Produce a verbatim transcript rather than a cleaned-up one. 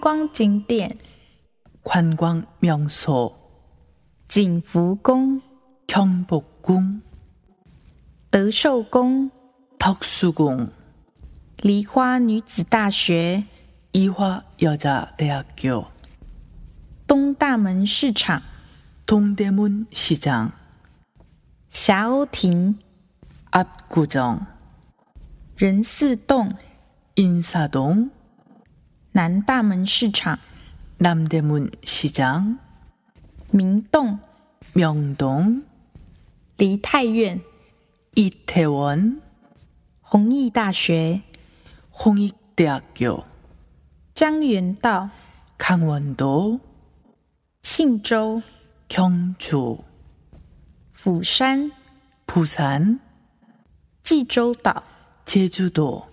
光景点 관광 명소 景福宫 경복궁 德寿宫 덕수궁 梨花女子大学 이화여자대학교 东大门市场 동대문 시장 霞鸥亭 압구정 仁寺洞 인사동 南大门市场 남대문 시장 明洞 명동 梨泰院 이태원 弘毅大学 홍익대학교 江原道 강원도 庆州 경주 釜山 부산 济州岛 제주도